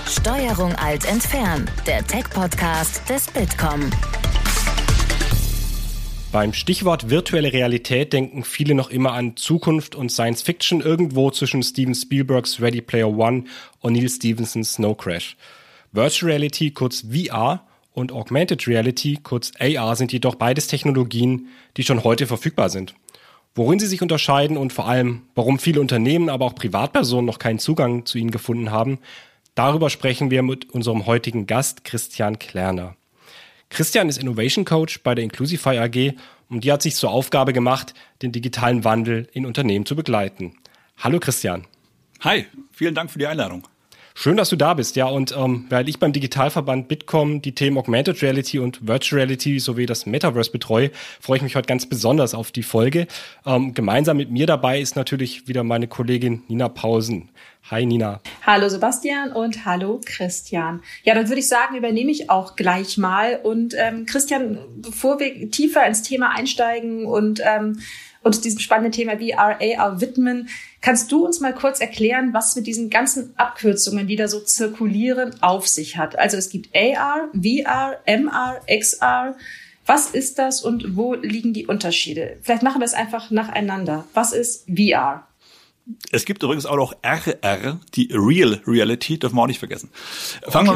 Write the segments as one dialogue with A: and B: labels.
A: Steuerung Alt entfernen, der Tech-Podcast des Bitkom.
B: Beim Stichwort virtuelle Realität denken viele noch immer an Zukunft und Science Fiction irgendwo zwischen Steven Spielbergs Ready Player One und Neil Stephensons Snow Crash. Virtual Reality, kurz VR, und Augmented Reality, kurz AR, sind jedoch beides Technologien, die schon heute verfügbar sind. Worin sie sich unterscheiden und vor allem, warum viele Unternehmen, aber auch Privatpersonen noch keinen Zugang zu ihnen gefunden haben, darüber sprechen wir mit unserem heutigen Gast Christian Klerner. Christian ist Innovation Coach bei der Inclusify AG und die hat sich zur Aufgabe gemacht, den digitalen Wandel in Unternehmen zu begleiten. Hallo Christian.
C: Hi, vielen Dank für die Einladung.
B: Schön, dass du da bist, ja, und weil ich beim Digitalverband Bitkom die Themen Augmented Reality und Virtual Reality sowie das Metaverse betreue, freue ich mich heute ganz besonders auf die Folge. Gemeinsam mit mir dabei ist natürlich wieder meine Kollegin Nina Pausen. Hi Nina.
D: Hallo Sebastian und hallo Christian. Ja, dann würde ich sagen, übernehme ich auch gleich mal. Und Christian, bevor wir tiefer ins Thema einsteigen und uns diesem spannenden Thema VR, AR widmen, kannst du uns mal kurz erklären, was mit diesen ganzen Abkürzungen, die da so zirkulieren, auf sich hat? Also es gibt AR, VR, MR, XR. Was ist das und wo liegen die Unterschiede? Vielleicht machen wir es einfach nacheinander. Was ist VR?
C: Es gibt übrigens auch noch RR, die Real Reality, dürfen wir auch nicht vergessen. Fangen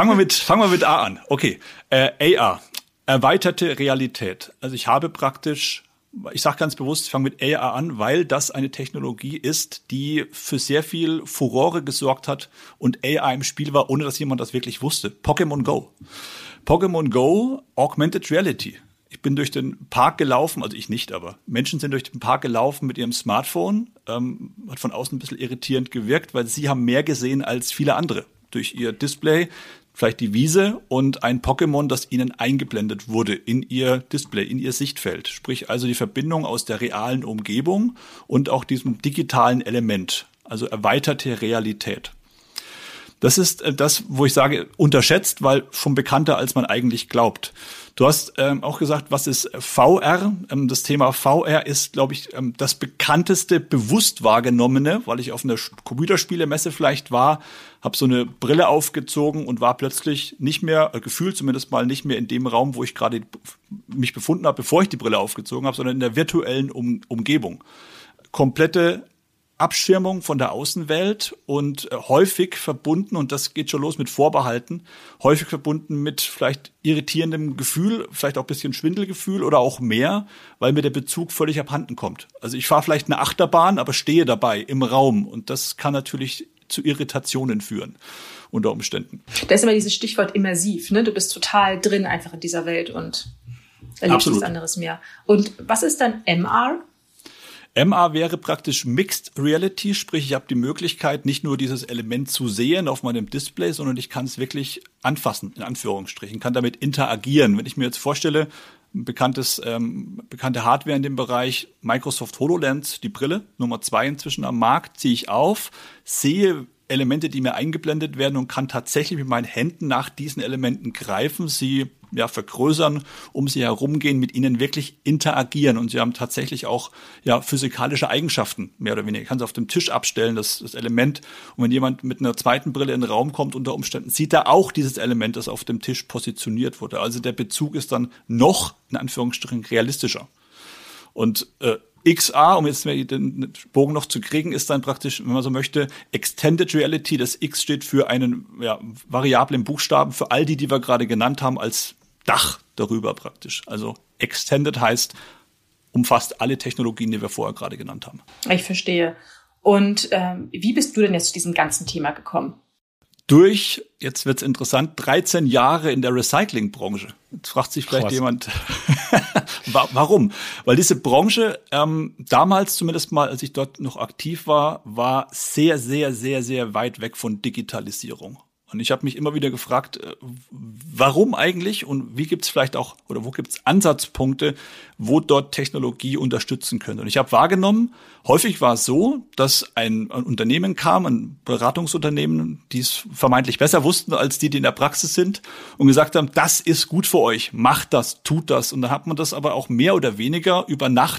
C: wir mit A an. Okay, AR, erweiterte Realität. Also ich habe praktisch, ich sage ganz bewusst, ich fange mit AR an, weil das eine Technologie ist, die für sehr viel Furore gesorgt hat und AR im Spiel war, ohne dass jemand das wirklich wusste. Pokémon Go. Pokémon Go, Augmented Reality. Ich bin durch den Park gelaufen, also ich nicht, aber Menschen sind durch den Park gelaufen mit ihrem Smartphone. Hat von außen ein bisschen irritierend gewirkt, weil sie haben mehr gesehen als viele andere. Durch ihr Display, vielleicht die Wiese und ein Pokémon, das ihnen eingeblendet wurde in ihr Display, in ihr Sichtfeld. Sprich also die Verbindung aus der realen Umgebung und auch diesem digitalen Element, also erweiterte Realität. Das ist das, wo ich sage, unterschätzt, weil schon bekannter, als man eigentlich glaubt. Du hast auch gesagt, was ist VR? Das Thema VR ist, glaube ich, das bekannteste, bewusst wahrgenommene, weil ich auf einer Computerspielemesse vielleicht war, habe so eine Brille aufgezogen und war plötzlich nicht mehr, gefühlt zumindest mal nicht mehr in dem Raum, wo ich gerade mich befunden habe, bevor ich die Brille aufgezogen habe, sondern in der virtuellen Umgebung. Komplette Abschirmung von der Außenwelt und häufig verbunden, und das geht schon los mit Vorbehalten, häufig verbunden mit vielleicht irritierendem Gefühl, vielleicht auch ein bisschen Schwindelgefühl oder auch mehr, weil mir der Bezug völlig abhanden kommt. Also ich fahre vielleicht eine Achterbahn, aber stehe dabei im Raum, und das kann natürlich zu Irritationen führen unter Umständen.
D: Da ist immer dieses Stichwort immersiv, ne? Du bist total drin einfach in dieser Welt und erlebst nichts anderes mehr. Und was ist dann MR?
C: MR wäre praktisch Mixed Reality, sprich ich habe die Möglichkeit, nicht nur dieses Element zu sehen auf meinem Display, sondern ich kann es wirklich anfassen, in Anführungsstrichen, kann damit interagieren. Wenn ich mir jetzt vorstelle, bekannte Hardware in dem Bereich, Microsoft HoloLens, die Brille, Nummer 2 inzwischen am Markt, ziehe ich auf, sehe Elemente, die mir eingeblendet werden und kann tatsächlich mit meinen Händen nach diesen Elementen greifen, sie vergrößern, um sie herumgehen, mit ihnen wirklich interagieren, und sie haben tatsächlich auch physikalische Eigenschaften, mehr oder weniger. Ich kann es auf dem Tisch abstellen, das Element, und wenn jemand mit einer zweiten Brille in den Raum kommt, unter Umständen sieht er auch dieses Element, das auf dem Tisch positioniert wurde. Also der Bezug ist dann noch, in Anführungsstrichen, realistischer. Und XR, um jetzt den Bogen noch zu kriegen, ist dann praktisch, wenn man so möchte, Extended Reality. Das X steht für einen variablen Buchstaben, für all die wir gerade genannt haben, als Dach darüber praktisch. Also Extended heißt, umfasst alle Technologien, die wir vorher gerade genannt haben.
D: Ich verstehe. Und wie bist du denn jetzt zu diesem ganzen Thema gekommen?
C: Durch, jetzt wird's interessant, 13 Jahre in der Recyclingbranche. Jetzt fragt sich vielleicht jemand, warum? Weil diese Branche damals zumindest mal, als ich dort noch aktiv war, war sehr, sehr, sehr, sehr weit weg von Digitalisierung. Und ich habe mich immer wieder gefragt, warum eigentlich, und wie gibt's vielleicht auch, oder wo gibt's Ansatzpunkte, wo dort Technologie unterstützen könnte. Und ich habe wahrgenommen, häufig war es so, dass ein Unternehmen kam, ein Beratungsunternehmen, die es vermeintlich besser wussten als die in der Praxis sind, und gesagt haben, das ist gut für euch, macht das, tut das. Und dann hat man das aber auch mehr oder weniger über Nacht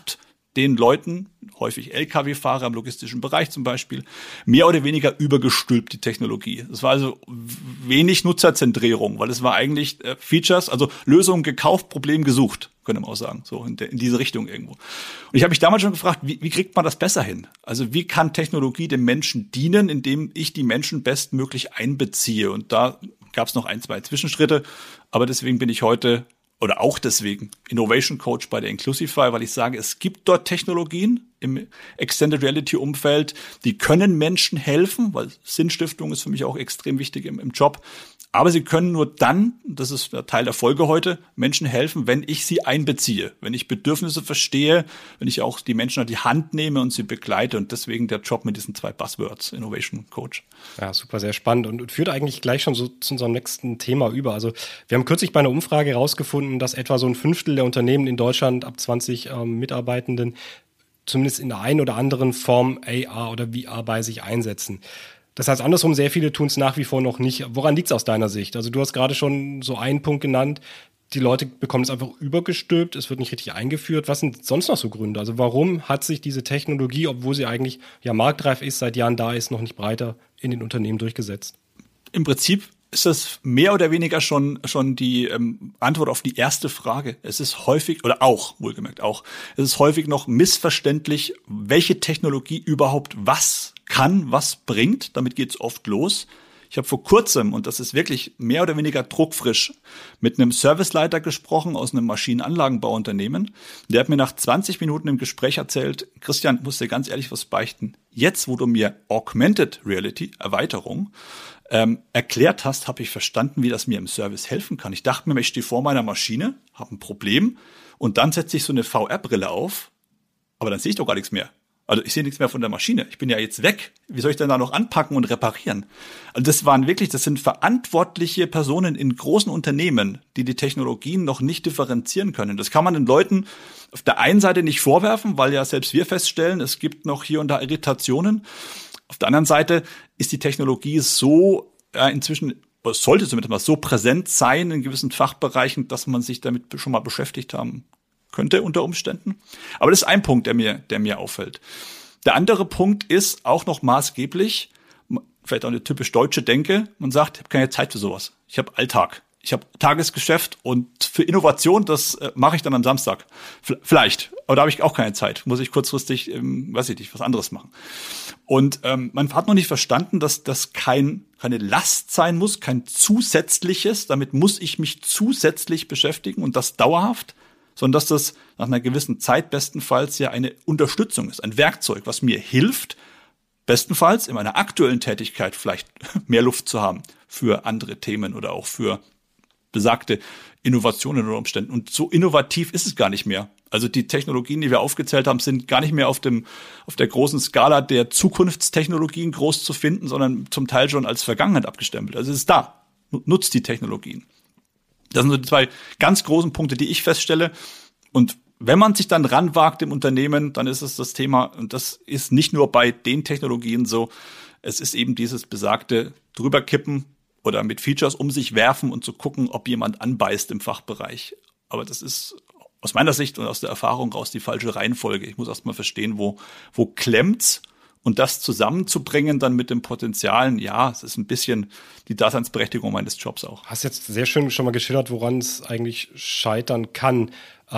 C: den Leuten, häufig Lkw-Fahrer im logistischen Bereich zum Beispiel, mehr oder weniger übergestülpt, die Technologie. Es war also wenig Nutzerzentrierung, weil es war eigentlich Features, also Lösungen gekauft, Problem gesucht, könnte man auch sagen, so in diese Richtung irgendwo. Und ich habe mich damals schon gefragt, wie kriegt man das besser hin? Also wie kann Technologie dem Menschen dienen, indem ich die Menschen bestmöglich einbeziehe? Und da gab es noch 1, 2 Zwischenschritte, aber deswegen bin ich heute oder auch deswegen Innovation Coach bei der Inclusify, weil ich sage, es gibt dort Technologien im Extended Reality Umfeld, die können Menschen helfen, weil Sinnstiftung ist für mich auch extrem wichtig im Job. Aber sie können nur dann, das ist der Teil der Folge heute, Menschen helfen, wenn ich sie einbeziehe, wenn ich Bedürfnisse verstehe, wenn ich auch die Menschen an die Hand nehme und sie begleite. Und deswegen der Job mit diesen 2 Buzzwords, Innovation Coach.
B: Ja, super, sehr spannend und führt eigentlich gleich schon so zu unserem nächsten Thema über. Also wir haben kürzlich bei einer Umfrage herausgefunden, dass etwa so ein 1/5 der Unternehmen in Deutschland ab 20 Mitarbeitenden zumindest in der einen oder anderen Form AR oder VR bei sich einsetzen. Das heißt andersrum, sehr viele tun es nach wie vor noch nicht. Woran liegt es aus deiner Sicht? Also du hast gerade schon so einen Punkt genannt, die Leute bekommen es einfach übergestülpt, es wird nicht richtig eingeführt. Was sind sonst noch so Gründe? Also warum hat sich diese Technologie, obwohl sie eigentlich ja marktreif ist, seit Jahren da ist, noch nicht breiter in den Unternehmen durchgesetzt?
C: Im Prinzip ist das mehr oder weniger schon die Antwort auf die erste Frage. Es ist häufig, oder auch, wohlgemerkt auch, es ist häufig noch missverständlich, welche Technologie überhaupt was kann, was bringt. Damit geht's oft los. Ich habe vor kurzem, und das ist wirklich mehr oder weniger druckfrisch, mit einem Serviceleiter gesprochen aus einem Maschinenanlagenbauunternehmen. Der hat mir nach 20 Minuten im Gespräch erzählt, Christian, muss dir ganz ehrlich was beichten. Jetzt, wo du mir Augmented Reality, Erweiterung, erklärt hast, habe ich verstanden, wie das mir im Service helfen kann. Ich dachte mir, ich stehe vor meiner Maschine, habe ein Problem und dann setze ich so eine VR-Brille auf, aber dann sehe ich doch gar nichts mehr. Also ich sehe nichts mehr von der Maschine. Ich bin ja jetzt weg. Wie soll ich denn da noch anpacken und reparieren? Also das sind verantwortliche Personen in großen Unternehmen, die Technologien noch nicht differenzieren können. Das kann man den Leuten auf der einen Seite nicht vorwerfen, weil ja selbst wir feststellen, es gibt noch hier und da Irritationen. Auf der anderen Seite ist die Technologie so inzwischen, oder sollte zumindest mal so präsent sein in gewissen Fachbereichen, dass man sich damit schon mal beschäftigt haben könnte unter Umständen. Aber das ist ein Punkt, der mir auffällt. Der andere Punkt ist auch noch maßgeblich, vielleicht auch eine typisch deutsche Denke. Man sagt, ich habe keine Zeit für sowas. Ich habe Alltag. Ich habe Tagesgeschäft und für Innovation, das mache ich dann am Samstag. Vielleicht, aber da habe ich auch keine Zeit. Muss ich kurzfristig, was anderes machen. Und man hat noch nicht verstanden, dass das keine Last sein muss, kein zusätzliches. Damit muss ich mich zusätzlich beschäftigen und das dauerhaft, sondern dass das nach einer gewissen Zeit bestenfalls ja eine Unterstützung ist, ein Werkzeug, was mir hilft, bestenfalls in meiner aktuellen Tätigkeit vielleicht mehr Luft zu haben für andere Themen oder auch für besagte Innovationen unter Umständen. Und so innovativ ist es gar nicht mehr. Also die Technologien, die wir aufgezählt haben, sind gar nicht mehr auf der großen Skala der Zukunftstechnologien groß zu finden, sondern zum Teil schon als Vergangenheit abgestempelt. Also es ist da. Nutzt die Technologien. Das sind so die 2 ganz großen Punkte, die ich feststelle. Und wenn man sich dann ranwagt im Unternehmen, dann ist es das Thema, und das ist nicht nur bei den Technologien so, es ist eben dieses besagte drüberkippen oder mit Features um sich werfen und zu gucken, ob jemand anbeißt im Fachbereich. Aber das ist aus meiner Sicht und aus der Erfahrung raus die falsche Reihenfolge. Ich muss erst mal verstehen, wo klemmt's. Und das zusammenzubringen dann mit dem Potenzialen, ja, es ist ein bisschen die Daseinsberechtigung meines Jobs auch.
B: Hast jetzt sehr schön schon mal geschildert, woran es eigentlich scheitern kann.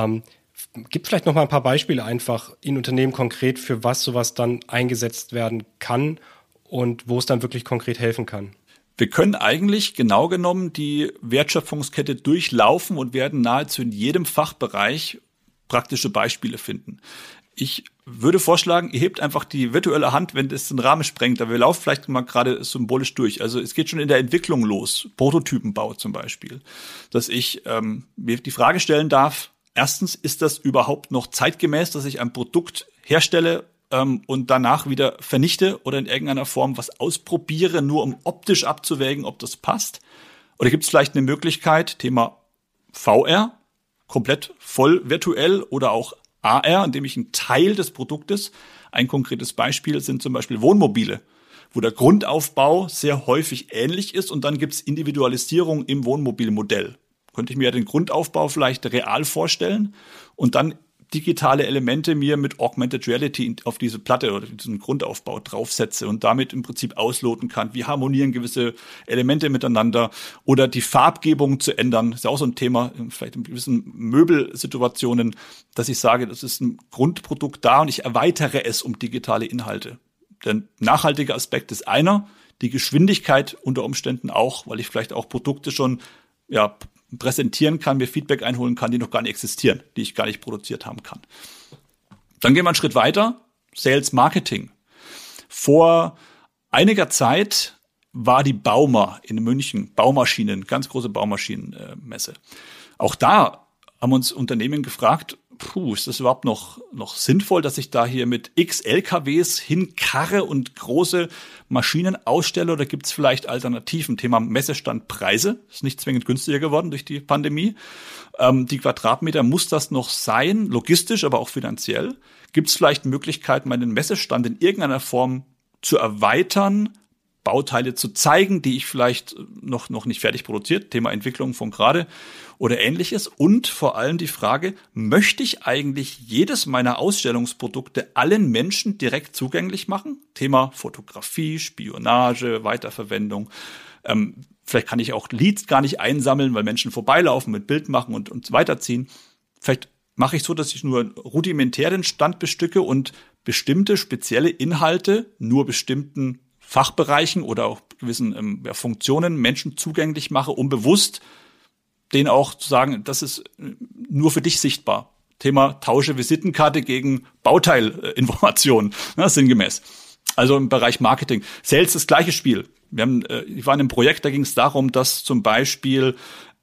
B: Gibt vielleicht noch mal ein paar Beispiele einfach in Unternehmen konkret, für was sowas dann eingesetzt werden kann und wo es dann wirklich konkret helfen kann?
C: Wir können eigentlich genau genommen die Wertschöpfungskette durchlaufen und werden nahezu in jedem Fachbereich praktische Beispiele finden. Ich würde vorschlagen, ihr hebt einfach die virtuelle Hand, wenn es den Rahmen sprengt. Aber wir laufen vielleicht mal gerade symbolisch durch. Also es geht schon in der Entwicklung los, Prototypenbau zum Beispiel, dass ich mir die Frage stellen darf, erstens, ist das überhaupt noch zeitgemäß, dass ich ein Produkt herstelle und danach wieder vernichte oder in irgendeiner Form was ausprobiere, nur um optisch abzuwägen, ob das passt? Oder gibt es vielleicht eine Möglichkeit, Thema VR, komplett voll virtuell oder auch AR, indem ich einen Teil des Produktes, ein konkretes Beispiel sind zum Beispiel Wohnmobile, wo der Grundaufbau sehr häufig ähnlich ist und dann gibt's Individualisierung im Wohnmobilmodell. Könnte ich mir den Grundaufbau vielleicht real vorstellen und dann digitale Elemente mir mit Augmented Reality auf diese Platte oder diesen Grundaufbau draufsetze und damit im Prinzip ausloten kann, wie harmonieren gewisse Elemente miteinander oder die Farbgebung zu ändern. Das ist ja auch so ein Thema, vielleicht in gewissen Möbelsituationen, dass ich sage, das ist ein Grundprodukt da und ich erweitere es um digitale Inhalte. Der nachhaltige Aspekt ist einer, die Geschwindigkeit unter Umständen auch, weil ich vielleicht auch Produkte schon präsentieren kann, mir Feedback einholen kann, die noch gar nicht existieren, die ich gar nicht produziert haben kann. Dann gehen wir einen Schritt weiter, Sales Marketing. Vor einiger Zeit war die Bauma in München, Baumaschinen, ganz große Baumaschinenmesse. Auch da haben uns Unternehmen gefragt, ist das überhaupt noch sinnvoll, dass ich da hier mit x LKWs hinkarre und große Maschinen ausstelle oder gibt es vielleicht Alternativen? Thema Messestandpreise, ist nicht zwingend günstiger geworden durch die Pandemie. Die Quadratmeter, muss das noch sein, logistisch, aber auch finanziell? Gibt es vielleicht Möglichkeiten, meinen Messestand in irgendeiner Form zu erweitern, Bauteile zu zeigen, die ich vielleicht noch nicht fertig produziert, Thema Entwicklung von gerade oder ähnliches. Und vor allem die Frage, möchte ich eigentlich jedes meiner Ausstellungsprodukte allen Menschen direkt zugänglich machen? Thema Fotografie, Spionage, Weiterverwendung. Vielleicht kann ich auch Leads gar nicht einsammeln, weil Menschen vorbeilaufen, mit Bild machen und weiterziehen. Vielleicht mache ich so, dass ich nur rudimentär den Stand bestücke und bestimmte spezielle Inhalte nur bestimmten Fachbereichen oder auch gewissen Funktionen Menschen zugänglich mache, um bewusst denen auch zu sagen, das ist nur für dich sichtbar. Thema tausche Visitenkarte gegen Bauteilinformationen, sinngemäß. Also im Bereich Marketing. Sales das gleiche Spiel. Ich war in einem Projekt, da ging es darum, dass zum Beispiel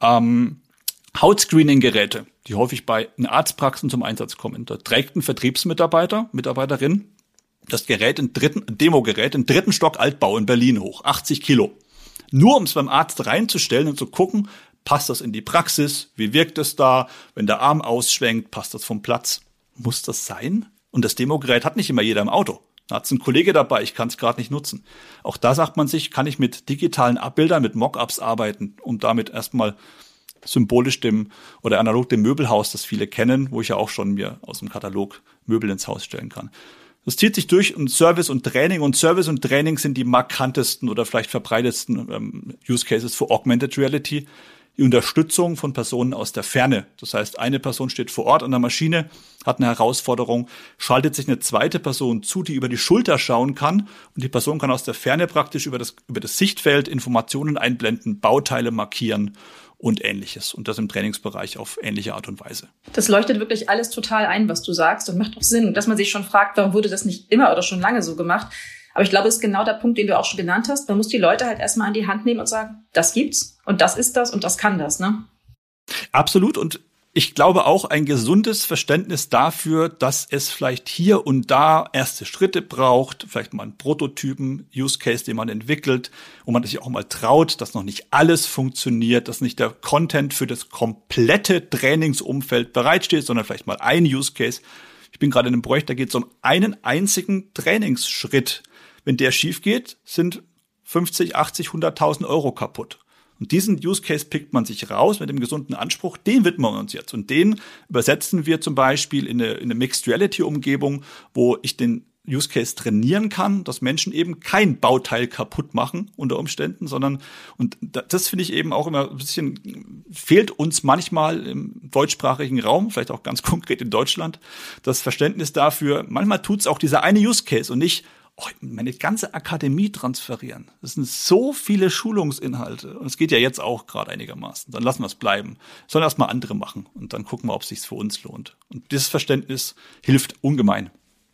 C: Hautscreening-Geräte, die häufig bei Arztpraxen zum Einsatz kommen, da trägt ein Mitarbeiterin, das Gerät, ein Demogerät, im 3. Stock Altbau in Berlin hoch, 80 Kilo. Nur um es beim Arzt reinzustellen und zu gucken, passt das in die Praxis, wie wirkt es da, wenn der Arm ausschwenkt, passt das vom Platz. Muss das sein? Und das Demogerät hat nicht immer jeder im Auto. Da hat es ein Kollege dabei, ich kann es gerade nicht nutzen. Auch da sagt man sich, kann ich mit digitalen Abbildern, mit Mockups arbeiten, um damit erstmal symbolisch oder analog dem Möbelhaus, das viele kennen, wo ich ja auch schon mir aus dem Katalog Möbel ins Haus stellen kann. Das zieht sich durch und Service und Training. Und Service und Training sind die markantesten oder vielleicht verbreitetsten Use Cases für Augmented Reality. Die Unterstützung von Personen aus der Ferne. Das heißt, eine Person steht vor Ort an der Maschine, hat eine Herausforderung, schaltet sich eine zweite Person zu, die über die Schulter schauen kann. Und die Person kann aus der Ferne praktisch über das Sichtfeld Informationen einblenden, Bauteile markieren und Ähnliches. Und das im Trainingsbereich auf ähnliche Art und Weise.
D: Das leuchtet wirklich alles total ein, was du sagst und macht auch Sinn. Dass man sich schon fragt, warum wurde das nicht immer oder schon lange so gemacht? Aber ich glaube, es ist genau der Punkt, den du auch schon genannt hast. Man muss die Leute halt erstmal an die Hand nehmen und sagen, das gibt's und das ist das und das kann das, ne? Absolut. Und ich glaube auch ein gesundes Verständnis dafür, dass es vielleicht hier und da erste Schritte braucht, vielleicht mal einen Prototypen, Use Case, den man entwickelt, wo man sich auch mal traut, dass noch nicht alles funktioniert, dass nicht der Content für das komplette Trainingsumfeld bereitsteht, sondern vielleicht mal ein Use Case. Ich bin gerade in einem Projekt, da geht es um einen einzigen Trainingsschritt. Wenn der schief geht, sind 50, 80, 100.000 Euro kaputt. Und diesen Use Case pickt man sich raus mit dem gesunden Anspruch, den widmen wir uns jetzt. Und den übersetzen wir zum Beispiel in eine Mixed Reality Umgebung, wo ich den Use Case trainieren kann, dass Menschen eben kein Bauteil kaputt machen unter Umständen, sondern, und das finde ich eben auch immer ein bisschen, fehlt uns manchmal im deutschsprachigen Raum, vielleicht auch ganz konkret in Deutschland, das Verständnis dafür, manchmal tut's auch dieser eine Use Case und nicht, meine ganze Akademie transferieren. Das sind so viele Schulungsinhalte. Und es geht ja jetzt auch gerade einigermaßen. Dann lassen wir es bleiben. Sollen erst mal andere machen. Und dann gucken wir, ob es sich für uns lohnt. Und dieses Verständnis hilft ungemein.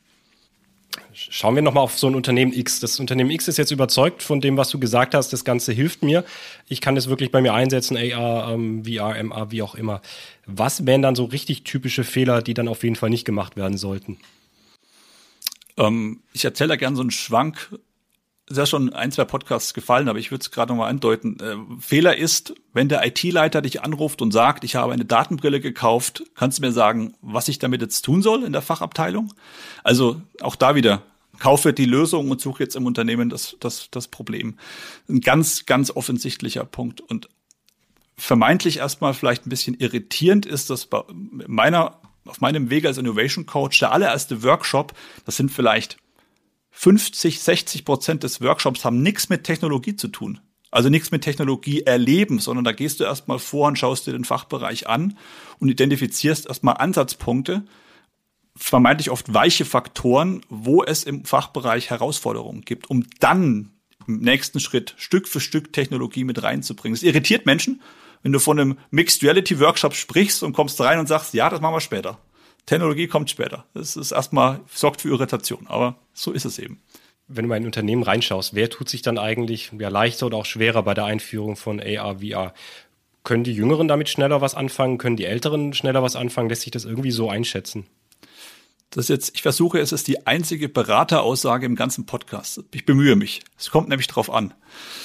B: Schauen wir nochmal auf so ein Unternehmen X. Das Unternehmen X ist jetzt überzeugt von dem, was du gesagt hast. Das Ganze hilft mir. Ich kann das wirklich bei mir einsetzen. AR, VR, MR, wie auch immer. Was wären dann so richtig typische Fehler, die dann auf jeden Fall nicht gemacht werden sollten?
C: Ich erzähle da gerne so einen Schwank. Ist ja schon 1, 2 Podcasts gefallen, aber ich würde es gerade nochmal andeuten. Fehler ist, wenn der IT-Leiter dich anruft und sagt, ich habe eine Datenbrille gekauft, kannst du mir sagen, was ich damit jetzt tun soll in der Fachabteilung? Also auch da wieder, kaufe die Lösung und suche jetzt im Unternehmen das Problem. Ein ganz, ganz offensichtlicher Punkt. Und vermeintlich erstmal vielleicht ein bisschen irritierend ist, dass bei meiner auf meinem Weg als Innovation Coach, der allererste Workshop, das sind vielleicht 50-60% des Workshops haben nichts mit Technologie zu tun. Also nichts mit Technologie erleben, sondern da gehst du erstmal vor und schaust dir den Fachbereich an und identifizierst erstmal Ansatzpunkte, vermeintlich oft weiche Faktoren, wo es im Fachbereich Herausforderungen gibt, um dann im nächsten Schritt Stück für Stück Technologie mit reinzubringen. Das irritiert Menschen, wenn du von einem Mixed Reality Workshop sprichst und kommst rein und sagst, ja, das machen wir später. Technologie kommt später. Das ist erstmal, sorgt für Irritation, aber so ist es eben.
B: Wenn du mal in ein Unternehmen reinschaust, wer tut sich dann eigentlich leichter oder auch schwerer bei der Einführung von AR, VR? Können die Jüngeren damit schneller was anfangen? Können die Älteren schneller was anfangen? Lässt sich das irgendwie so einschätzen?
C: Ich versuche, es ist die einzige Berateraussage im ganzen Podcast. Ich bemühe mich. Es kommt nämlich drauf an.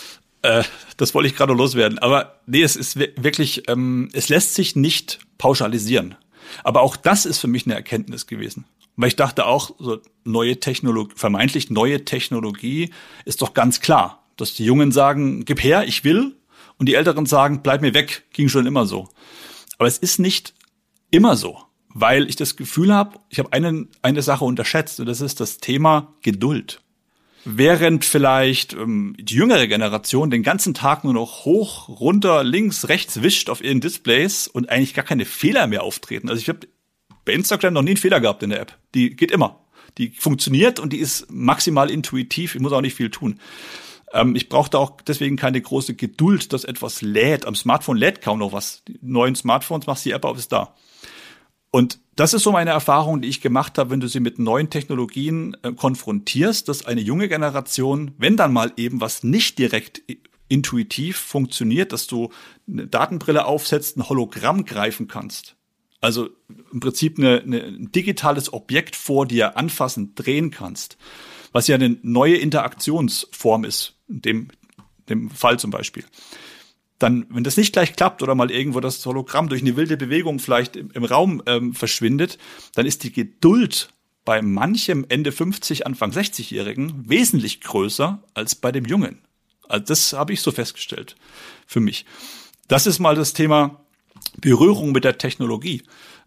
C: Das wollte ich gerade loswerden. Aber nee, es ist wirklich, es lässt sich nicht pauschalisieren. Aber auch das ist für mich eine Erkenntnis gewesen. Weil ich dachte auch, so vermeintlich neue Technologie ist doch ganz klar, dass die Jungen sagen, gib her, ich will, und die Älteren sagen, bleib mir weg, ging schon immer so. Aber es ist nicht immer so, weil ich das Gefühl habe, ich habe eine Sache unterschätzt, und das ist das Thema Geduld. Während vielleicht die jüngere Generation den ganzen Tag nur noch hoch, runter, links, rechts wischt auf ihren Displays und eigentlich gar keine Fehler mehr auftreten. Also ich habe bei Instagram noch nie einen Fehler gehabt in der App. Die geht immer. Die funktioniert und die ist maximal intuitiv. Ich muss auch nicht viel tun. Ich brauche da auch deswegen keine große Geduld, dass etwas lädt. Am Smartphone lädt kaum noch was. Die neuen Smartphones, machst die App auf, ist da. Und das ist so meine Erfahrung, die ich gemacht habe, wenn du sie mit neuen Technologien konfrontierst, dass eine junge Generation, wenn dann mal eben was nicht direkt intuitiv funktioniert, dass du eine Datenbrille aufsetzt, ein Hologramm greifen kannst. Also im Prinzip ein digitales Objekt vor dir anfassen, drehen kannst, was ja eine neue Interaktionsform ist, in dem Fall zum Beispiel. Dann, wenn das nicht gleich klappt oder mal irgendwo das Hologramm durch eine wilde Bewegung vielleicht im Raum verschwindet, dann ist die Geduld bei manchem Ende 50, Anfang 60-Jährigen wesentlich größer als bei dem Jungen. Also das habe ich so festgestellt für mich. Das ist mal das Thema Berührung mit der Technologie.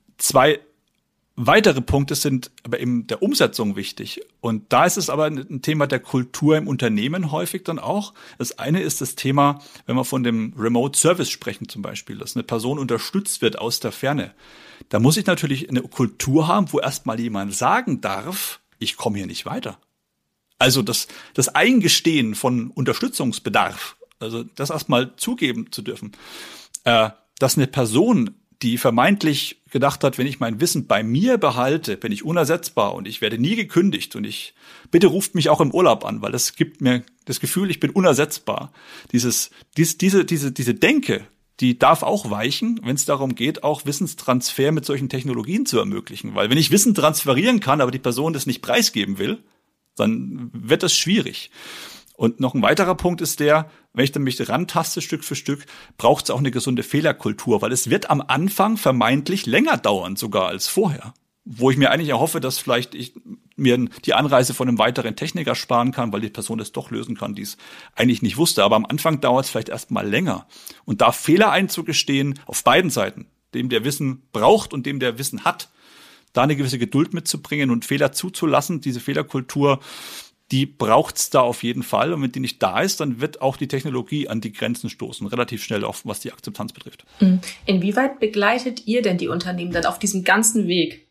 C: 2 weitere Punkte sind aber in der Umsetzung wichtig. Und da ist es aber ein Thema der Kultur im Unternehmen häufig dann auch. Das eine ist das Thema, wenn wir von dem Remote Service sprechen zum Beispiel, dass eine Person unterstützt wird aus der Ferne. Da muss ich natürlich eine Kultur haben, wo erstmal jemand sagen darf, ich komme hier nicht weiter. Also das Eingestehen von Unterstützungsbedarf, also das erstmal zugeben zu dürfen, dass eine Person, die vermeintlich gedacht hat, wenn ich mein Wissen bei mir behalte, bin ich unersetzbar und ich werde nie gekündigt und bitte ruft mich auch im Urlaub an, weil das gibt mir das Gefühl, ich bin unersetzbar. Diese Denke, die darf auch weichen, wenn es darum geht, auch Wissenstransfer mit solchen Technologien zu ermöglichen. Weil wenn ich Wissen transferieren kann, aber die Person das nicht preisgeben will, dann wird das schwierig. Und noch ein weiterer Punkt ist wenn ich dann mich rantaste Stück für Stück, braucht es auch eine gesunde Fehlerkultur, weil es wird am Anfang vermeintlich länger dauern sogar als vorher. Wo ich mir eigentlich erhoffe, dass vielleicht ich mir die Anreise von einem weiteren Techniker sparen kann, weil die Person das doch lösen kann, die es eigentlich nicht wusste. Aber am Anfang dauert es vielleicht erst mal länger. Und da Fehler einzugestehen, auf beiden Seiten, dem der Wissen braucht und dem der Wissen hat, da eine gewisse Geduld mitzubringen und Fehler zuzulassen, diese Fehlerkultur, die braucht's da auf jeden Fall. Und wenn die nicht da ist, dann wird auch die Technologie an die Grenzen stoßen, relativ schnell, auch was die Akzeptanz betrifft.
D: Inwieweit begleitet ihr denn die Unternehmen dann auf diesem ganzen Weg?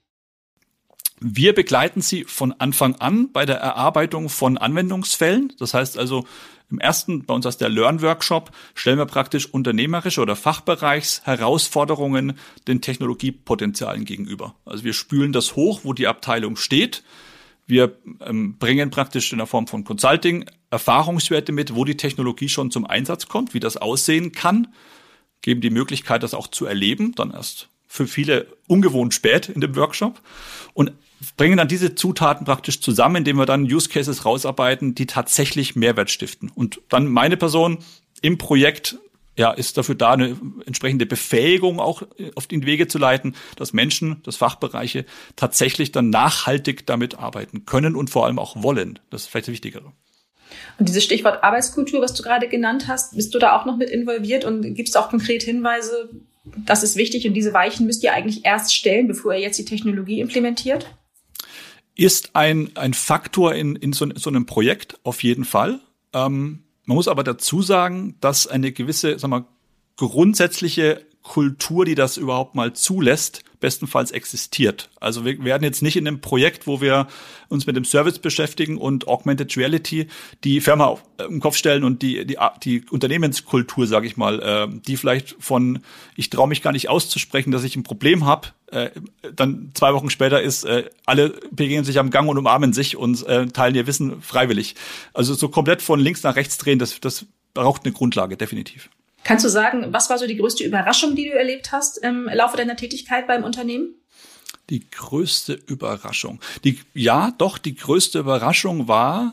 C: Wir begleiten sie von Anfang an bei der Erarbeitung von Anwendungsfällen. Das heißt also, bei uns als der Learn-Workshop, stellen wir praktisch unternehmerische oder Fachbereichsherausforderungen den Technologiepotenzialen gegenüber. Also wir spülen das hoch, wo die Abteilung steht. Wir bringen praktisch in der Form von Consulting Erfahrungswerte mit, wo die Technologie schon zum Einsatz kommt, wie das aussehen kann, geben die Möglichkeit, das auch zu erleben, dann erst für viele ungewohnt spät in dem Workshop und bringen dann diese Zutaten praktisch zusammen, indem wir dann Use Cases rausarbeiten, die tatsächlich Mehrwert stiften. Und dann meine Person im Projekt ist dafür da, eine entsprechende Befähigung auch auf den Wege zu leiten, dass Menschen, dass Fachbereiche tatsächlich dann nachhaltig damit arbeiten können und vor allem auch wollen. Das ist vielleicht das Wichtigere.
D: Und dieses Stichwort Arbeitskultur, was du gerade genannt hast, bist du da auch noch mit involviert und gibst auch konkret Hinweise, das ist wichtig und diese Weichen müsst ihr eigentlich erst stellen, bevor ihr jetzt die Technologie implementiert?
C: Ist ein Faktor in so einem Projekt auf jeden Fall. Man muss aber dazu sagen, dass eine gewisse, grundsätzliche Kultur, die das überhaupt mal zulässt, bestenfalls existiert. Also wir werden jetzt nicht in einem Projekt, wo wir uns mit dem Service beschäftigen und Augmented Reality die Firma auf den Kopf stellen und die Unternehmenskultur, sage ich mal, die vielleicht von ich traue mich gar nicht auszusprechen, dass ich ein Problem habe, dann 2 Wochen später ist, alle begegnen sich am Gang und umarmen sich und teilen ihr Wissen freiwillig. Also so komplett von links nach rechts drehen, das braucht eine Grundlage, definitiv.
D: Kannst du sagen, was war so die größte Überraschung, die du erlebt hast im Laufe deiner Tätigkeit beim Unternehmen?
C: Die größte Überraschung. Die größte Überraschung war,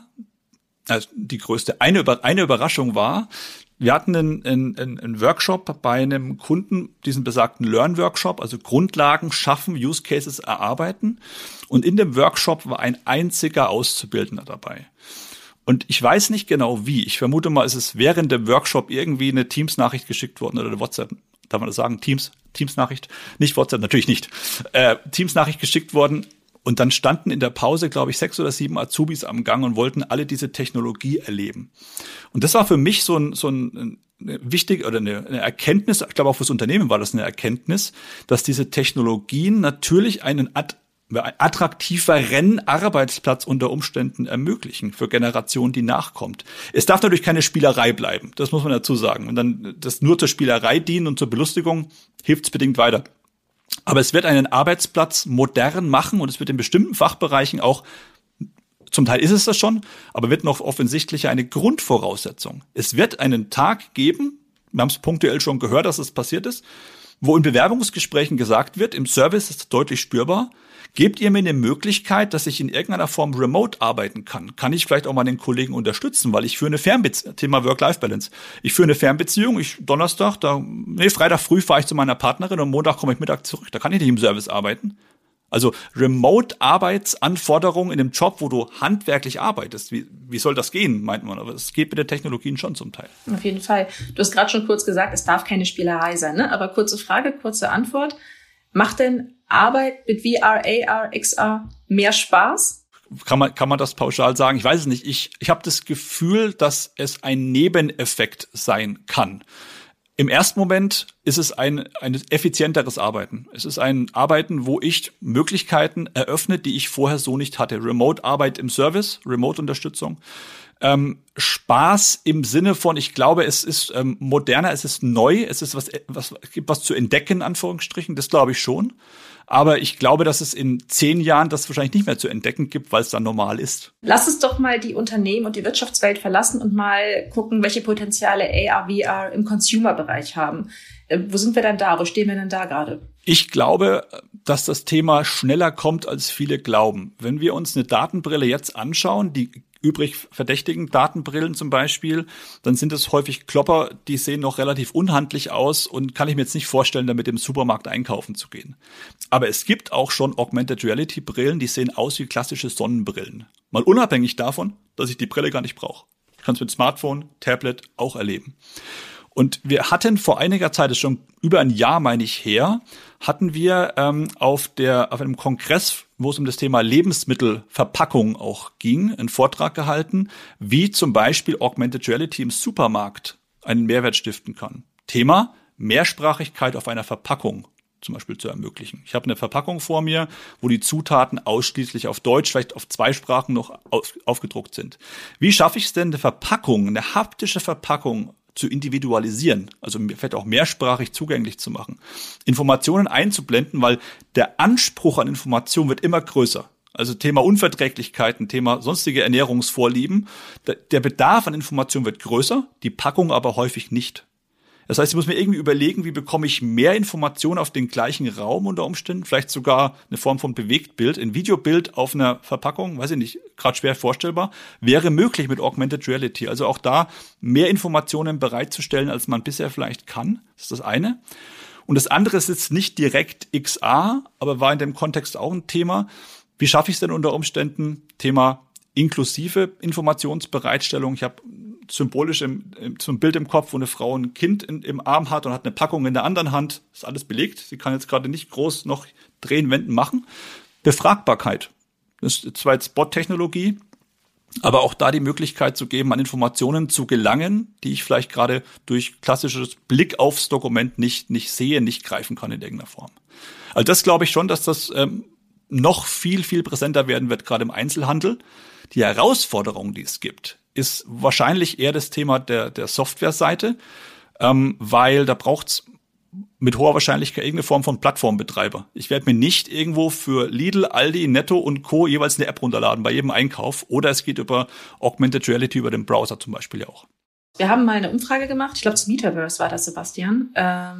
C: eine Überraschung war, wir hatten einen Workshop bei einem Kunden, diesen besagten Learn-Workshop, also Grundlagen schaffen, Use Cases erarbeiten. Und in dem Workshop war ein einziger Auszubildender dabei. Und ich weiß nicht genau wie. Ich vermute mal, es ist während dem Workshop irgendwie eine Teams-Nachricht geschickt worden oder eine WhatsApp. Darf man das sagen? Teams-Nachricht? Nicht WhatsApp, natürlich nicht. Teams-Nachricht geschickt worden. Und dann standen in der Pause, glaube ich, 6 oder 7 Azubis am Gang und wollten alle diese Technologie erleben. Und das war für mich so ein wichtig oder eine Erkenntnis. Ich glaube auch fürs Unternehmen war das eine Erkenntnis, dass diese Technologien natürlich einen attraktiveren Arbeitsplatz unter Umständen ermöglichen für Generationen, die nachkommt. Es darf natürlich keine Spielerei bleiben, das muss man dazu sagen. Und dann das nur zur Spielerei dienen und zur Belustigung hilft es bedingt weiter. Aber es wird einen Arbeitsplatz modern machen und es wird in bestimmten Fachbereichen auch, zum Teil ist es das schon, aber wird noch offensichtlicher eine Grundvoraussetzung. Es wird einen Tag geben, wir haben es punktuell schon gehört, dass es passiert ist, wo in Bewerbungsgesprächen gesagt wird, im Service ist es deutlich spürbar, gebt ihr mir eine Möglichkeit, dass ich in irgendeiner Form remote arbeiten kann? Kann ich vielleicht auch mal den Kollegen unterstützen, weil ich führe eine Fernbeziehung, Thema Work-Life-Balance. Ich führe eine Fernbeziehung, Freitag früh fahre ich zu meiner Partnerin und Montag komme ich Mittag zurück. Da kann ich nicht im Service arbeiten. Also Remote-Arbeitsanforderungen in einem Job, wo du handwerklich arbeitest. Wie soll das gehen, meint man? Aber es geht mit den Technologien schon zum Teil.
D: Auf jeden Fall. Du hast gerade schon kurz gesagt, es darf keine Spielerei sein, ne? Aber kurze Frage, kurze Antwort. Macht denn Arbeit mit VR, AR, XR mehr Spaß?
C: Kann man das pauschal sagen? Ich weiß es nicht. Ich habe das Gefühl, dass es ein Nebeneffekt sein kann. Im ersten Moment ist es ein effizienteres Arbeiten. Es ist ein Arbeiten, wo ich Möglichkeiten eröffne, die ich vorher so nicht hatte. Remote-Arbeit im Service, Remote-Unterstützung. Spaß im Sinne von, ich glaube, es ist moderner, es ist neu, es ist gibt was zu entdecken, in Anführungsstrichen, das glaube ich schon. Aber ich glaube, dass es in 10 Jahren das wahrscheinlich nicht mehr zu entdecken gibt, weil es dann normal ist.
D: Lass uns doch mal die Unternehmen und die Wirtschaftswelt verlassen und mal gucken, welche Potenziale AR, VR im Consumer-Bereich haben. Wo sind wir dann da? Wo stehen wir denn da gerade?
C: Ich glaube, dass das Thema schneller kommt, als viele glauben. Wenn wir uns eine Datenbrille jetzt anschauen, die übrig verdächtigen Datenbrillen zum Beispiel, dann sind es häufig Klopper, die sehen noch relativ unhandlich aus und kann ich mir jetzt nicht vorstellen, damit im Supermarkt einkaufen zu gehen. Aber es gibt auch schon Augmented Reality Brillen, die sehen aus wie klassische Sonnenbrillen. Mal unabhängig davon, dass ich die Brille gar nicht brauche. Ich kann es mit Smartphone, Tablet auch erleben. Und wir hatten vor einiger Zeit, das ist schon über ein Jahr, meine ich, her, hatten wir auf einem Kongress, wo es um das Thema Lebensmittelverpackung auch ging, einen Vortrag gehalten, wie zum Beispiel Augmented Reality im Supermarkt einen Mehrwert stiften kann. Thema Mehrsprachigkeit auf einer Verpackung zum Beispiel zu ermöglichen. Ich habe eine Verpackung vor mir, wo die Zutaten ausschließlich auf Deutsch, vielleicht auf 2 Sprachen noch aufgedruckt sind. Wie schaffe ich es denn, eine haptische Verpackung zu individualisieren, also vielleicht auch mehrsprachig zugänglich zu machen, Informationen einzublenden, weil der Anspruch an Information wird immer größer. Also Thema Unverträglichkeiten, Thema sonstige Ernährungsvorlieben. Der Bedarf an Information wird größer, die Packung aber häufig nicht. Das heißt, ich muss mir irgendwie überlegen, wie bekomme ich mehr Informationen auf den gleichen Raum unter Umständen, vielleicht sogar eine Form von Bewegtbild, ein Videobild auf einer Verpackung, weiß ich nicht, gerade schwer vorstellbar, wäre möglich mit Augmented Reality. Also auch da mehr Informationen bereitzustellen, als man bisher vielleicht kann. Das ist das eine. Und das andere ist jetzt nicht direkt XR, aber war in dem Kontext auch ein Thema. Wie schaffe ich es denn unter Umständen? Thema inklusive Informationsbereitstellung. Ich habe symbolisch so ein Bild im Kopf, wo eine Frau ein Kind im Arm hat und hat eine Packung in der anderen Hand. Ist alles belegt. Sie kann jetzt gerade nicht groß noch drehen, wenden, machen. Befragbarkeit. Das ist zwar jetzt Bot-Technologie, aber auch da die Möglichkeit zu geben, an Informationen zu gelangen, die ich vielleicht gerade durch klassisches Blick aufs Dokument nicht sehe, nicht greifen kann in irgendeiner Form. Also das glaube ich schon, dass das noch viel, viel präsenter werden wird, gerade im Einzelhandel. Die Herausforderung, die es gibt, ist wahrscheinlich eher das Thema der Softwareseite, weil da braucht's mit hoher Wahrscheinlichkeit irgendeine Form von Plattformbetreiber. Ich werde mir nicht irgendwo für Lidl, Aldi, Netto und Co. jeweils eine App runterladen bei jedem Einkauf. Oder es geht über Augmented Reality, über den Browser zum Beispiel ja auch.
D: Wir haben mal eine Umfrage gemacht, ich glaube, das Metaverse war das, Sebastian,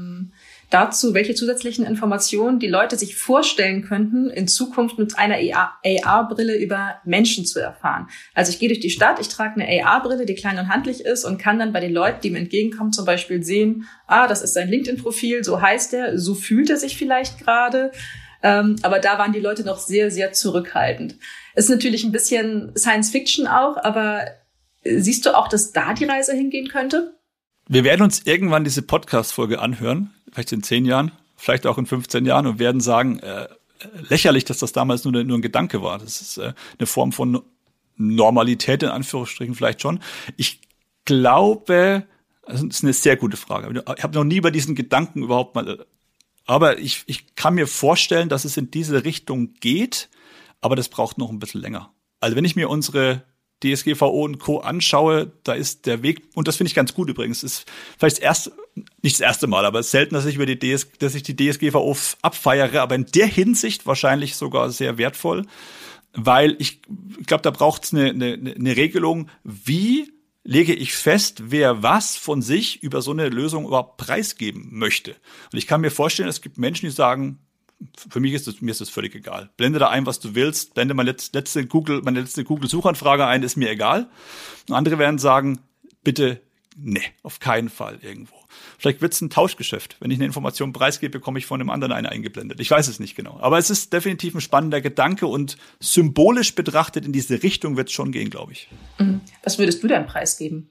D: dazu, welche zusätzlichen Informationen die Leute sich vorstellen könnten, in Zukunft mit einer AR-Brille über Menschen zu erfahren. Also ich gehe durch die Stadt, ich trage eine AR-Brille, die klein und handlich ist und kann dann bei den Leuten, die mir entgegenkommen, zum Beispiel sehen, das ist sein LinkedIn-Profil, so heißt er, so fühlt er sich vielleicht gerade. Aber da waren die Leute noch sehr, sehr zurückhaltend. Ist natürlich ein bisschen Science-Fiction auch, aber siehst du auch, dass da die Reise hingehen könnte?
C: Wir werden uns irgendwann diese Podcast-Folge anhören, vielleicht in 10 Jahren, vielleicht auch in 15 Jahren und werden sagen, lächerlich, dass das damals nur ein Gedanke war. Das ist eine Form von Normalität, in Anführungsstrichen vielleicht schon. Ich glaube, das ist eine sehr gute Frage. Ich habe noch nie über diesen Gedanken überhaupt mal, aber ich kann mir vorstellen, dass es in diese Richtung geht, aber das braucht noch ein bisschen länger. Also wenn ich mir unsere DSGVO und Co. anschaue, da ist der Weg, und das finde ich ganz gut übrigens, ist vielleicht nicht das erste Mal, aber selten, dass ich die DSGVO abfeiere, aber in der Hinsicht wahrscheinlich sogar sehr wertvoll, weil ich glaube, da braucht es eine Regelung, wie lege ich fest, wer was von sich über so eine Lösung überhaupt preisgeben möchte. Und ich kann mir vorstellen, es gibt Menschen, die sagen, für mich mir ist das völlig egal. Blende da ein, was du willst. Blende meine letzte Google-Suchanfrage ein, ist mir egal. Und andere werden sagen, bitte, nee, auf keinen Fall irgendwo. Vielleicht wird's ein Tauschgeschäft. Wenn ich eine Information preisgebe, bekomme ich von einem anderen eine eingeblendet. Ich weiß es nicht genau. Aber es ist definitiv ein spannender Gedanke und symbolisch betrachtet in diese Richtung wird's schon gehen, glaube ich.
D: Was würdest du denn preisgeben?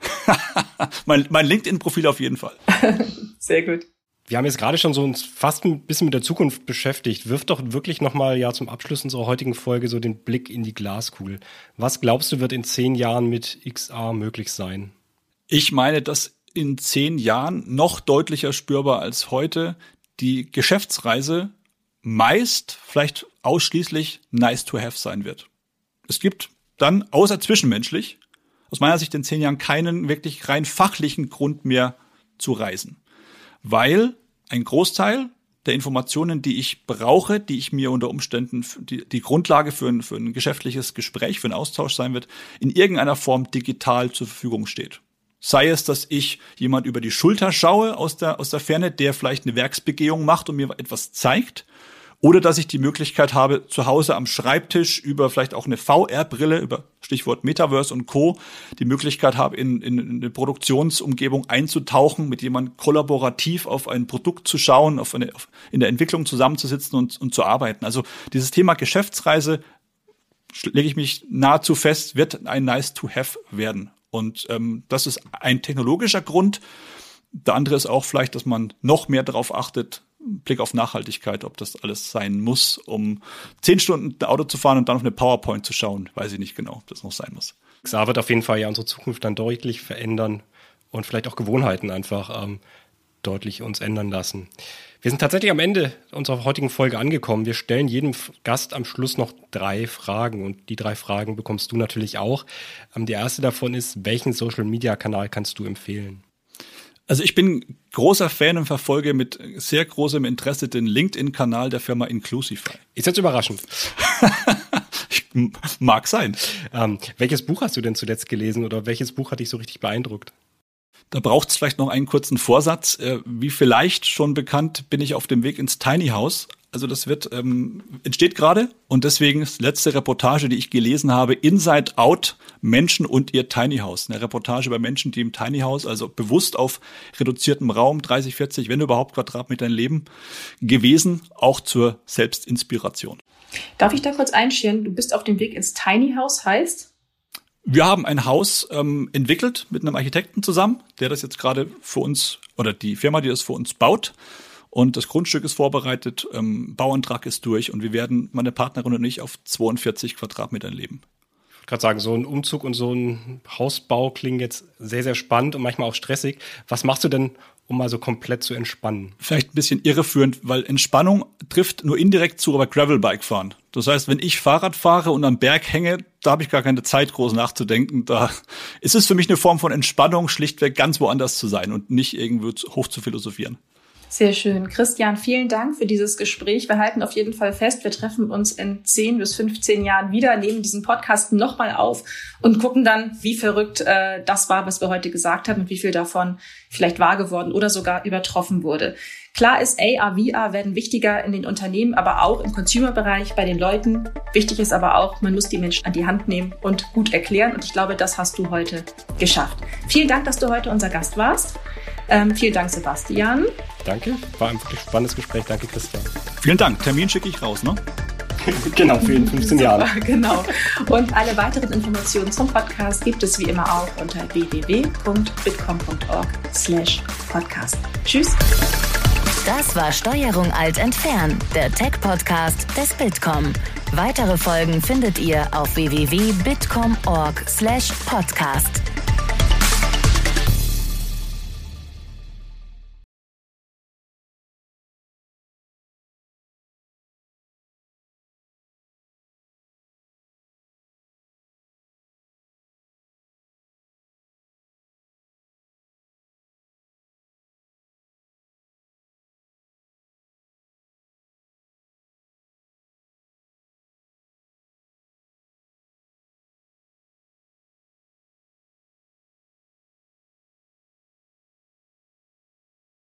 C: mein LinkedIn-Profil auf jeden Fall.
D: Sehr gut.
B: Wir haben jetzt gerade schon so uns fast ein bisschen mit der Zukunft beschäftigt. Wirf doch wirklich nochmal zum Abschluss unserer heutigen Folge so den Blick in die Glaskugel. Was glaubst du, wird in 10 Jahren mit XR möglich sein?
C: Ich meine, dass in 10 Jahren noch deutlicher spürbar als heute die Geschäftsreise meist, vielleicht ausschließlich nice to have sein wird. Es gibt dann, außer zwischenmenschlich, aus meiner Sicht in 10 Jahren keinen wirklich rein fachlichen Grund mehr zu reisen. Weil ein Großteil der Informationen, die ich brauche, die ich mir unter Umständen die Grundlage für ein geschäftliches Gespräch, für einen Austausch sein wird, in irgendeiner Form digital zur Verfügung steht. Sei es, dass ich jemand über die Schulter schaue aus der Ferne, der vielleicht eine Werksbegehung macht und mir etwas zeigt, oder dass ich die Möglichkeit habe, zu Hause am Schreibtisch über vielleicht auch eine VR-Brille, über Stichwort Metaverse und Co., die Möglichkeit habe, in eine Produktionsumgebung einzutauchen, mit jemandem kollaborativ auf ein Produkt zu schauen, in der Entwicklung zusammenzusitzen und zu arbeiten. Also dieses Thema Geschäftsreise, lege ich mich nahezu fest, wird ein Nice-to-have werden. Und das ist ein technologischer Grund. Der andere ist auch vielleicht, dass man noch mehr darauf achtet, Blick auf Nachhaltigkeit, ob das alles sein muss, um 10 Stunden Auto zu fahren und dann auf eine PowerPoint zu schauen. Weiß ich nicht genau, ob das noch sein muss.
B: XR wird auf jeden Fall unsere Zukunft dann deutlich verändern und vielleicht auch Gewohnheiten einfach deutlich uns ändern lassen. Wir sind tatsächlich am Ende unserer heutigen Folge angekommen. Wir stellen jedem Gast am Schluss noch 3 Fragen und die 3 Fragen bekommst du natürlich auch. Die erste davon ist, welchen Social-Media-Kanal kannst du empfehlen?
C: Also ich bin großer Fan und verfolge mit sehr großem Interesse den LinkedIn-Kanal der Firma Inclusify.
B: Ist jetzt überraschend.
C: Mag sein.
B: Welches Buch hast du denn zuletzt gelesen oder welches Buch hat dich so richtig beeindruckt?
C: Da braucht es vielleicht noch einen kurzen Vorsatz. Wie vielleicht schon bekannt, bin ich auf dem Weg ins Tiny House. Also das entsteht gerade und deswegen ist die letzte Reportage, die ich gelesen habe, Inside Out, Menschen und ihr Tiny House. Eine Reportage über Menschen, die im Tiny House, also bewusst auf reduziertem Raum, 30, 40, wenn überhaupt Quadratmetern leben, gewesen, auch zur Selbstinspiration.
D: Darf ich da kurz einscheren? Du bist auf dem Weg ins Tiny House, heißt?
C: Wir haben ein Haus entwickelt mit einem Architekten zusammen, der das jetzt gerade für uns, oder die Firma, die das für uns baut. Und das Grundstück ist vorbereitet, Bauantrag ist durch und wir werden, meine Partnerin und ich, auf 42 Quadratmetern leben.
B: Ich wollte gerade sagen, so ein Umzug und so ein Hausbau klingen jetzt sehr, sehr spannend und manchmal auch stressig. Was machst du denn, um mal so komplett zu entspannen?
C: Vielleicht ein bisschen irreführend, weil Entspannung trifft nur indirekt zu, aber Gravelbike fahren. Das heißt, wenn ich Fahrrad fahre und am Berg hänge, da habe ich gar keine Zeit, groß nachzudenken. Da ist es für mich eine Form von Entspannung, schlichtweg ganz woanders zu sein und nicht irgendwo hoch zu philosophieren.
D: Sehr schön. Christian, vielen Dank für dieses Gespräch. Wir halten auf jeden Fall fest, wir treffen uns in 10 bis 15 Jahren wieder, nehmen diesen Podcast nochmal auf und gucken dann, wie verrückt das war, was wir heute gesagt haben und wie viel davon vielleicht wahr geworden oder sogar übertroffen wurde. Klar ist, AR, VR werden wichtiger in den Unternehmen, aber auch im Consumer-Bereich bei den Leuten. Wichtig ist aber auch, man muss die Menschen an die Hand nehmen und gut erklären. Und ich glaube, das hast du heute geschafft. Vielen Dank, dass du heute unser Gast warst. Vielen Dank, Sebastian.
B: Danke, war ein wirklich spannendes Gespräch. Danke, Christian.
C: Vielen Dank. Termin schicke ich raus, ne?
B: Genau, für in 15 Jahren.
D: Genau. Und alle weiteren Informationen zum Podcast gibt es wie immer auch unter www.bitkom.org/podcast. Tschüss.
A: Das war Steuerung Alt entfernen, der Tech-Podcast des Bitkom. Weitere Folgen findet ihr auf www.bitkom.org/podcast.